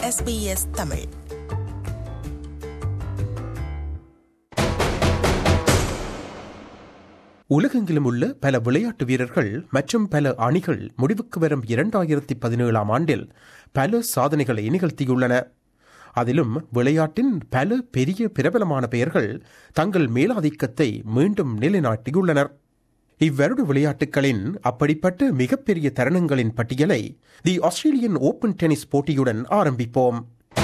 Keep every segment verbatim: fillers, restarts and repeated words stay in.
S B S Tamil. உலகெங்கிலும் உள்ள பல விளையாட்டு வீரர்கள் மற்றும் பல அணிகள் முடிவுக்கு வரும் இரண்டாயிரத்தி பதினேழாம் ஆண்டில் பல சாதனைகளை நிகழ்த்தியுள்ளன. அதிலும் விளையாட்டின் பல பெரிய பிரபலமான பெயர்கள் தங்கள் மேலாதிக்கத்தை மீண்டும் நிலைநாட்டியுள்ளனர். இவ்வருட விளையாட்டுகளின் அப்படிப்பட்ட மிகப்பெரிய தருணங்களின் பட்டியலை தி ஆஸ்திரேலியன் ஓபன் டென்னிஸ் போட்டியுடன் ஆரம்பிப்போம்.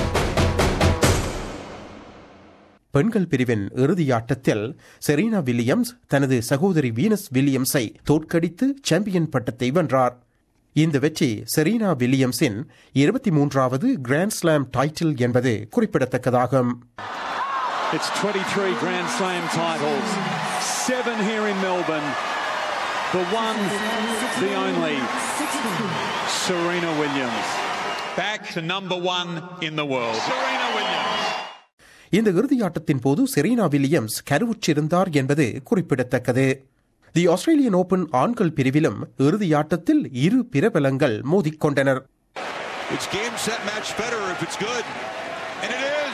பெண்கள் பிரிவின் இறுதியாட்டத்தில் செரீனா வில்லியம்ஸ் தனது சகோதரி வீனஸ் வில்லியம்ஸை தோற்கடித்து சாம்பியன் பட்டத்தை வென்றார். இந்த வெற்றி செரீனா வில்லியம்ஸின் இருபத்தி மூன்றாவது கிராண்ட் ஸ்லாம் டைட்டில் என்பது குறிப்பிடத்தக்கதாகும். It's twenty-three Grand Slam titles, seven here in Melbourne. The one, the only, Serena Williams. Back to number one in the world. Serena Williams. இந்த இறுதியாட்டத்தின் போது செரீனா வில்லியம்ஸ் கருவுற்றிருந்தார் என்பது குறிப்பிடத்தக்கது. தி ஆஸ்திரேலியன் ஓபன் ஆண்கள் பிரிவிலும் இறுதியாட்டத்தில் இரு பிரபலங்கள் மோதிக்கொண்டனர். It's game set match better if it's good. And it is.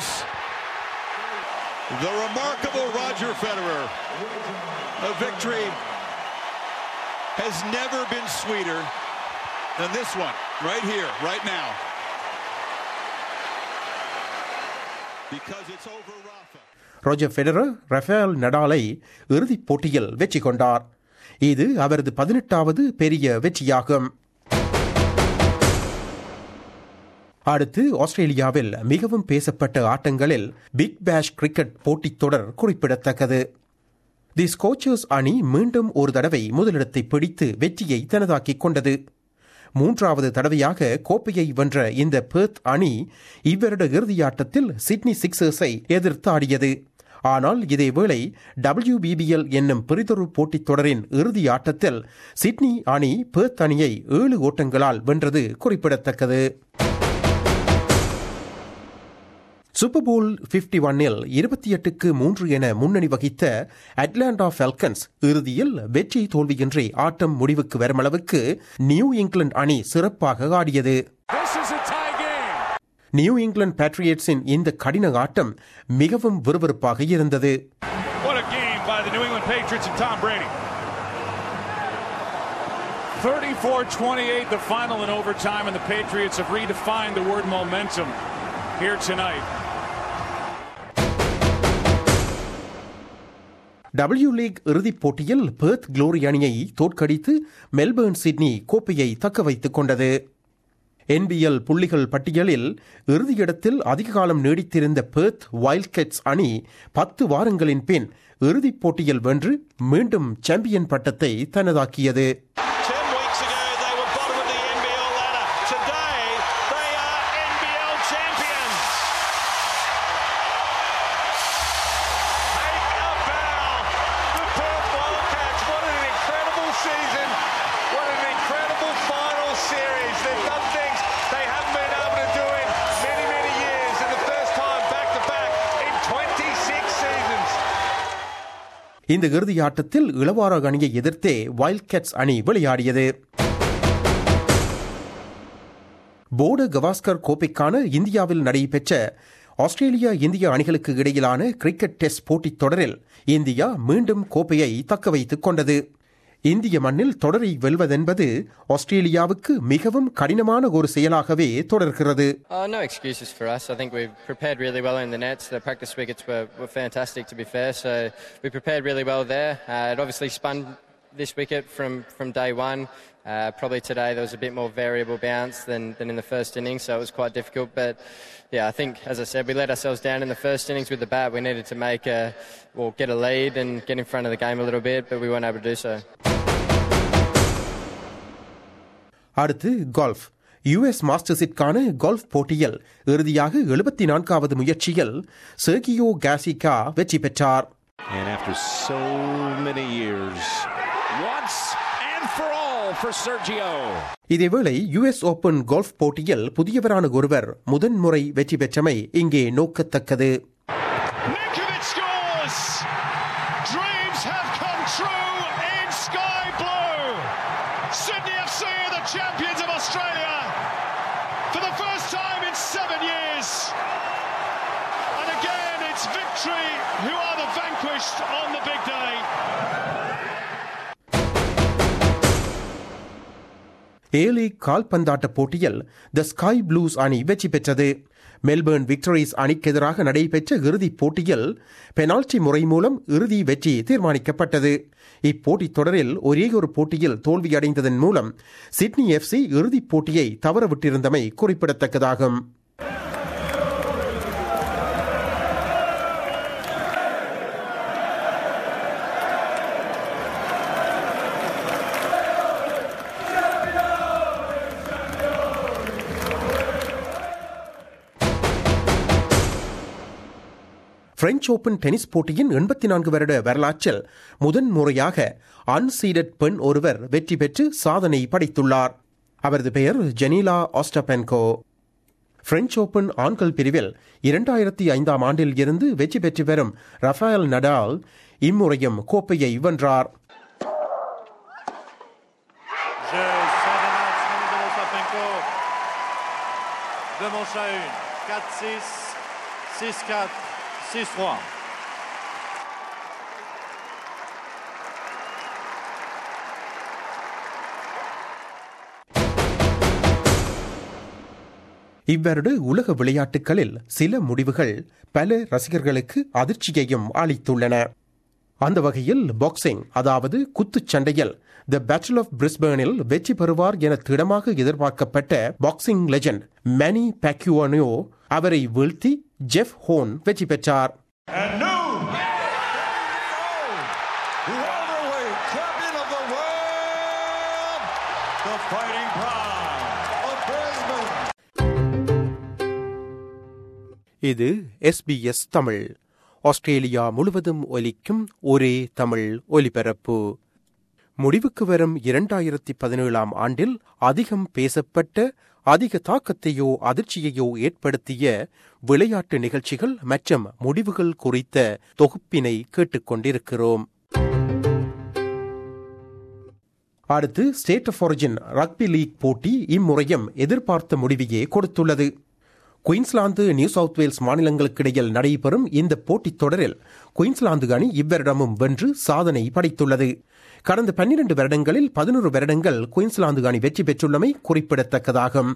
The remarkable Roger Federer. A victory has never been sweeter than this one right here right now. Because it's over Rafa. Roger Federer Rafael நடாலை இறுதிப் போட்டியில் வெற்றி கொண்டார். இது அவரது பதினெட்டாவது பெரிய வெற்றியாகும். அடுத்து ஆஸ்திரேலியாவில் மிகவும் பேசப்பட்ட ஆட்டங்களில் பிக் பேஷ் கிரிக்கெட் போட்டித் தொடர் குறிப்பிடத்தக்கது. தி ஸ்கோச்சர்ஸ் அணி மீண்டும் ஒரு தடவை முதலிடத்தை பிடித்து வெற்றியை தனதாக்கிக் கொண்டது. மூன்றாவது தடவையாக கோப்பையை வென்ற இந்த பெர்த் அணி இவ்வருட இறுதியாட்டத்தில் சிட்னி சிக்ஸர்ஸை எதிர்த்து ஆடியது. ஆனால் இதேவேளை டபிள்யூபிபிஎல் என்னும் பெரிதொரு போட்டித் தொடரின் இறுதி ஆட்டத்தில் சிட்னி அணி பெர்த் அணியை ஏழு ஓட்டங்களால் வென்றது குறிப்பிடத்தக்கது. சூப்பர் போல் பிப்டி ஒன்னில் இருபத்தி எட்டுக்கு மூன்று என முன்னணி வகித்த அட்லாண்டா ஃபால்கன்ஸ் இறுதியில் வெற்றி தோல்வியின்றி ஆட்டம் முடிவுக்கு வரும் அளவுக்கு நியூ இங்கிலாந்து அணி சிறப்பாக ஆடியது. நியூ இங்கிலாந்து பேட்ரியட்ஸின் இந்த கடின ஆட்டம் மிகவும் விறுவிறுப்பாக இருந்தது. thirty-four twenty-eight the final in overtime, and the Patriots have redefined the word momentum here tonight. W league இறுதிப் போட்டியில் பெர்த் குளோரி அணியை தோற்கடித்து மெல்பர்ன் சிட்னி கோப்பையை தக்க வைத்துக் கொண்டது. என்பிஎல் புள்ளிகள் பட்டியலில் இறுதியிடத்தில் அதிக காலம் நீடித்திருந்த பெர்த் வைல்ட்கேட்ஸ் அணி பத்து வாரங்களின் பின் இறுதிப் போட்டியில் வென்று மீண்டும் சாம்பியன் பட்டத்தை தனதாக்கியது. இந்த இறுதியாட்டத்தில் இளவார அணியை எதிர்த்தே வைல்ட்கேட்ஸ் அணி விளையாடியது. போர்டு கவாஸ்கர் கோப்பைக்கான இந்தியாவில் நடைபெற்ற ஆஸ்திரேலியா இந்திய அணிகளுக்கு இடையிலான கிரிக்கெட் டெஸ்ட் போட்டித் தொடரில் இந்தியா மீண்டும் கோப்பையை தக்க வைத்துக் கொண்டது. இந்திய மண்ணில் தொடரை வெல்வதென்பது ஆஸ்திரேலியாவுக்கு மிகவும் கடினமான ஒரு செயலாகவே தொடர்கிறது. Uh, no excuses for us. I think we've prepared really well in the nets. The practice wickets were, were fantastic, to be fair. So we prepared really well there. Uh, it obviously spun this wicket from, from day one. Uh, probably today there was a bit more variable bounce than, than in the first innings, so it was quite difficult. But yeah, I think, as I said, we let ourselves down in the first innings with the bat. We needed to make a, or get a lead and get in front of the game a little bit, but we weren't able to do so. அடுத்து golf. US மாஸ்டர்ஸிற்கான golf போட்டியில் இறுதியாக எழுபத்தி நான்காவது முயற்சியில் Sergio காசிகா வெற்றி பெற்றார். And after so many years, once and for all for Sergio. இதேவேளை யுஎஸ் ஓபன் கோல்ஃப் போட்டியில் புதியவரான ஒருவர் முதன்முறை வெற்றி பெற்றமை இங்கே நோக்கத்தக்கது. Dreams have come true in Sky Blue. Sydney F C are the champions of Australia for the first time in seven years. hoist on the big day. ஏ-லீக் கால்பந்தாட்ட போட்டியில் தி sky blues அணி வெற்றி பெற்றது. மெல்பர்ன் விக்டரிஸ் அணிக்கு எதிராக நடைபெற்ற இறுதிப் போட்டியில் பெனால்டி முறை மூலம் இறுதி வெற்றி தீர்மானிக்கப்பட்டது. இப்போட்டித் தொடரில் ஒரே ஒரு போட்டியில் தோல்வியடைந்ததன் மூலம் சிட்னி எஃப்சி இறுதிப் போட்டியை தவறவிட்டிருந்தமை குறிப்பிடத்தக்கதாகும். பிரெஞ்சு ஓபன் டென்னிஸ் போட்டியின் எண்பத்தி நான்கு வருட வரலாற்றில் முதன் முறையாக அன்சீடட் பெண் ஒருவர் வெற்றி பெற்று சாதனை படைத்துள்ளார். அவரது பெயர் ஜெனிலா ஆஸ்டபென்கோ. பிரெஞ்சு ஓபன் ஆண்கள் பிரிவில் இரண்டாயிரத்தி ஐந்தாம் ஆண்டில் இருந்து வெற்றி பெற்று வரும் ரஃபேல் நடால் இம்முறையும் கோப்பையை வென்றார். six trois. இவ்வருட உலக விளையாட்டுகளில் சில முடிவுகள் பல ரசிகர்களுக்கு அதிர்ச்சியையும் அளித்துள்ளன. அந்த வகையில் பாக்ஸிங், அதாவது குத்துச்சண்டையில் தி பேட்டில் ஆஃப் பிரிஸ்பேனில் வெற்றி பெறுவார் என திடமாக எதிர்பார்க்கப்பட்ட பாக்ஸிங் லெஜண்ட் மேனி பேக்யூனோ அவரை வீழ்த்தி ஜெஃப் ஹோன் வெற்றி பெற்றார். இது எஸ்பிஎஸ் தமிழ். ஆஸ்திரேலியா முழுவதும் ஒலிக்கும் ஒரே தமிழ் ஒலிபரப்பு. முடிவுக்கு வரும் இரண்டாயிரத்தி பதினேழாம் ஆண்டில் அதிகம் பேசப்பட்ட, அதிக தாக்கத்தையோ அதிர்ச்சியையோ ஏற்படுத்திய விளையாட்டு நிகழ்ச்சிகள் மற்றும் முடிவுகள் குறித்த தொகுப்பினை கேட்டுக்கொண்டிருக்கிறோம். அடுத்து state of origin rugby league போட்டி இம்முறையும் எதிர்பார்த்த முடிவையே கொடுத்துள்ளது. குயின்ஸ்லாந்து, நியூ சவுத் வேல்ஸ் மாநிலங்களுக்கிடையில் நடைபெறும் இந்த போட்டித் தொடரில் குயின்ஸ்லாந்து அணி இவ்வருடமும் வென்று சாதனை படைத்துள்ளது. கடந்த பன்னிரண்டு வருடங்களில் பதினோரு வருடங்கள் குயின்ஸ்லாந்து அணி வெற்றி பெற்றுள்ளமை குறிப்பிடத்தக்கதாகும்.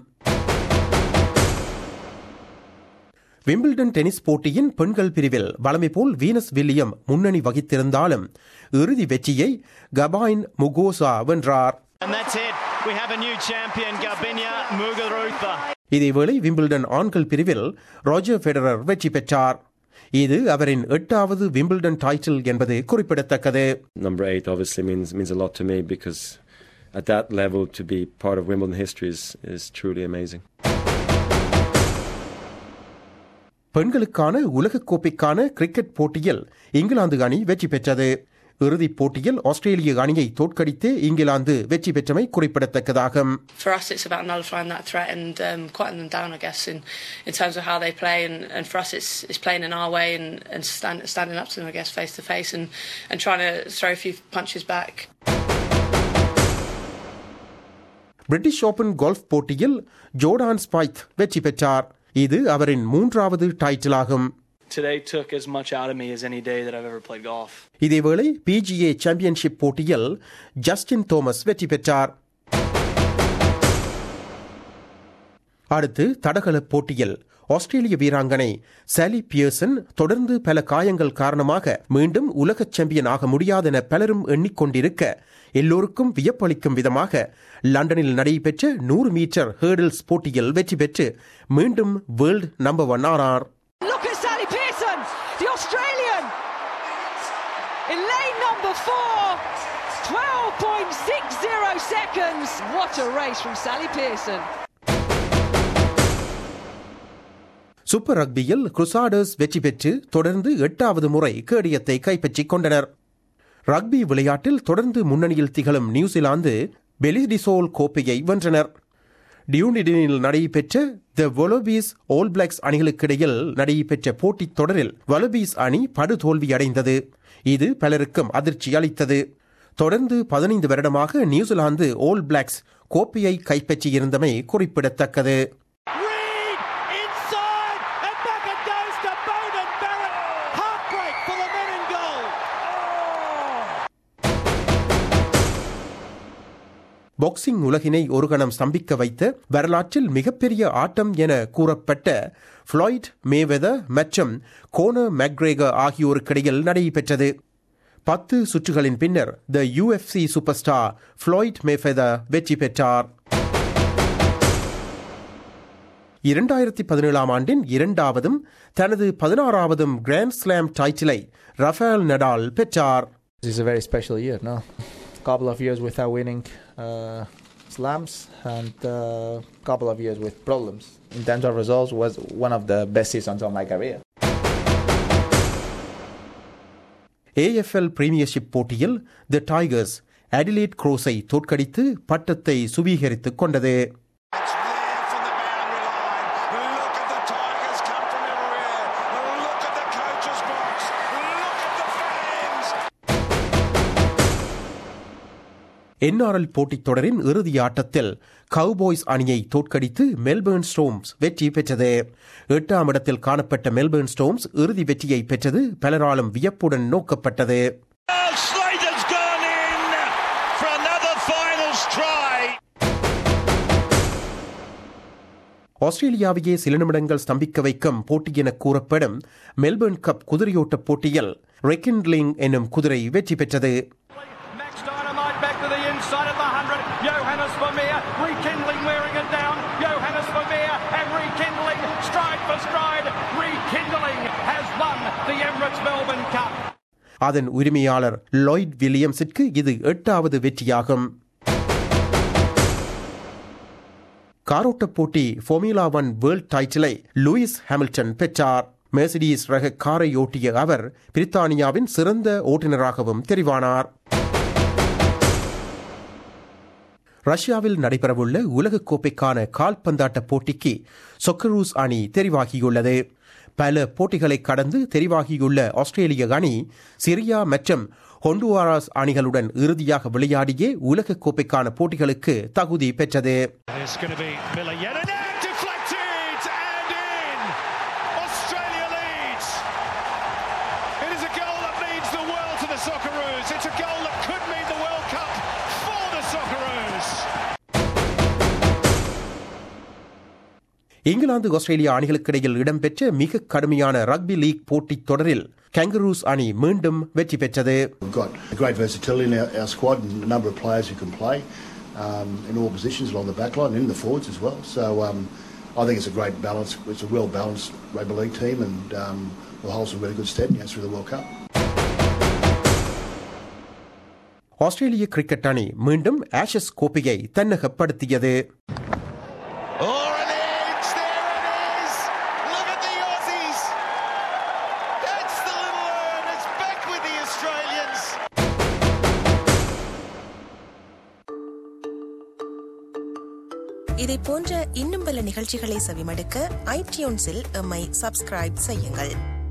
விம்பிள்டன் டென்னிஸ் போட்டியின் பெண்கள் பிரிவில் வழமை போல் வீனஸ் வில்லியம் முன்னணி வகித்திருந்தாலும் இறுதி வெற்றியை கபாயின் முகோசா வென்றார். இதேவேளை விம்பிள்டன் ஆண்கள் பிரிவில் ரோஜர் ஃபெடரர் வெற்றி பெற்றார். இது அவரின் எட்டாவது விம்பிள்டன் டைட்டில் என்பது குறிப்பிடத்தக்கது. Number eight obviously means means a lot to me because at that level to be part of Wimbledon history is is truly amazing. பெண்களுக்கான உலகக்கோப்பைக்கான கிரிக்கெட் போட்டியில் இங்கிலாந்து அணி வெற்றி பெற்றது. இறுதிப் போட்டியில் ஆஸ்திரேலிய அணியை தோற்கடித்து இங்கிலாந்து வெற்றி பெற்றமை குறிப்பிடத்தக்கதாகும். For us it's about nullifying that threat and um, quieting them down I guess in in terms of how they play and and for us it's it's playing in our way and and stand, standing up to them I guess face to face and and trying to throw a few punches back. British open golf போட்டியில் Jordan Spieth வெற்றி பெற்றார். இது அவரின் மூன்றாவது title ஆகும். Today took as much out of me as any day that I've ever played golf. இதேவேளை PGA championship போட்டியில் Justin Thomas வெற்றி பெற்றார். அடுத்து தடகள போட்டியில் ஆஸ்திரேலிய வீராங்கனை சாலி பியர்சன் தொடர்ந்து பல காயங்கள் காரணமாக மீண்டும் உலக சாம்பியன் ஆக முடியாதென பலரும் எண்ணிக்கொண்டிருக்க எல்லோருக்கும் வியப்பளிக்கும் விதமாக லண்டனில் நடைபெற்ற நூறு மீட்டர் ஹேர்டில்ஸ் போட்டியில் வெற்றி பெற்று மீண்டும் வேர்ல்ட் நம்பர் ஒன் ஆனார். In lane number four, twelve point six zero seconds. What a race from Sally Pearson. Super ரக்பியில் குருசாடர்ஸ் வெற்றி பெற்று தொடர்ந்து எட்டாவது முறை கேடயத்தை கைப்பற்றிக் கொண்டனர். ரக்பி விளையாட்டில் தொடர்ந்து முன்னணியில் திகழும் நியூசிலாந்து பெலிடிசோல் கோப்பையை வென்றனர். டியூனிடனில் நடைபெற்ற தி வொலபீஸ் ஆல் பிளாக்ஸ் அணிகளுக்கிடையில் நடைபெற்ற போட்டித் தொடரில் வொலபீஸ் அணி படுதோல்வியடைந்தது. இது பலருக்கும் அதிர்ச்சி அளித்தது. தொடர்ந்து பதினைந்து வருடமாக நியூசிலாந்து ஆல் பிளாக்ஸ் கோப்பையை கைப்பற்றியிருந்தமை குறிப்பிடத்தக்கது. பாக்ஸிங் உலகினை ஒரு கணம் ஸ்தம்பிக்க வைத்த வரலாற்றில் மிகப்பெரிய ஆட்டம் என கூறப்பட்ட ஃப்ளாய்ட் மேவெதர் மற்றும் கோனர் மெக்ரேகர் ஆகியோருக்கிடையில் நடைபெற்றது. பத்து சுற்றுகளின் பின்னர் the UFC super star Floyd Mayweather வெற்றி பெற்றார். இரண்டாயிரத்தி பதினேழாம் ஆண்டின் இரண்டாவதும் தனது பதினாறாவதும் கிராண்ட் ஸ்லாம் டைட்டிலை ரஃபேல் நடால் பெற்றார். This is a very special year, no? A couple of years without winning uh, slams and a uh, couple of years with problems. In terms of results, was one of the best seasons of my career. A F L premiership போட்டியில் the tigers Adelaide க்ரோஸை தோற்கடித்து பட்டத்தை சுவீகரித்துக் கொண்டது. N R L போட்டித் தொடரின் இறுதி ஆட்டத்தில் cowboys அணியை தோற்கடித்து மெல்பர்ன் ஸ்டோர்ம்ஸ் வெற்றி பெற்றது. எட்டாம் இடத்தில் காணப்பட்ட மெல்பர்ன் ஸ்டோர்ம்ஸ் இறுதி வெற்றியை பெற்றது பலராலும் வியப்புடன் நோக்கப்பட்டது. ஆஸ்திரேலியாவையே சில நிமிடங்கள் ஸ்தம்பிக்க வைக்கும் போட்டி என கூறப்படும் மெல்பர்ன் கப் குதிரையோட்ட போட்டியில் ரெக்கின்லிங் என்னும் குதிரை வெற்றி பெற்றது. Inside of the hundred, Johannes Vermeer rekindling, wearing it down. Johannes Vermeer and rekindling, stride for stride. Rekindling has won the Emirates Melbourne Cup. அதன் உரிமையாளர் லாய்ட் வில்லியம்ஸிற்கு இது எட்டாவது வெற்றியாகும். காரோட்ட போட்டி ஃபார்முலா ஒன் வேர்ல்ட் டைட்டிலை லூயிஸ் ஹாமில்டன் பெற்றார். மெர்சிடிஸ் ரக காரை ஓட்டிய அவர் பிரித்தானியாவின் சிறந்த ஓட்டுநராகவும் தெரிவானார். ரஷ்யாவில் நடைபெறவுள்ள உலகக் கோப்பைக்கான கால்பந்தாட்ட போட்டிக்கு சொக்கரூஸ் அணி தெரிவாகியுள்ளது. பல போட்டிகளை கடந்து தெரிவாகியுள்ள ஆஸ்திரேலிய அணி சிரியா மற்றும் ஹொண்டுராஸ் அணிகளுடன் இறுதியாக விளையாடிய உலகக் கோப்பைக்கான போட்டிகளுக்கு தகுதி பெற்றது. இங்கிலாந்து ஆஸ்திரேலியா அணிகளுக்கிடையில் இடம்பெற்ற மிக கடுமையான ரக்பி லீக் போட்டித் தொடரில் கேங்கரூஸ் அணி மீண்டும் வெற்றி பெற்றது. We've got great versatility in our, our squad and a number of players who can play um, in all positions along the back line and in the forwards as well. So um, I think it's a great balance. It's a well-balanced rugby league team and um, will hold some really good stead you know, through the World Cup. ஆஸ்திரேலிய cricket அணி மீண்டும் Ashes கோப்பையை தன்னகப்படுத்தியது. இதை போன்ற இன்னும் பல நிகழ்ச்சிகளை செவிமடுக்க ஐடியூன்ஸில் எம்மை சப்ஸ்கிரைப் செய்யுங்கள்.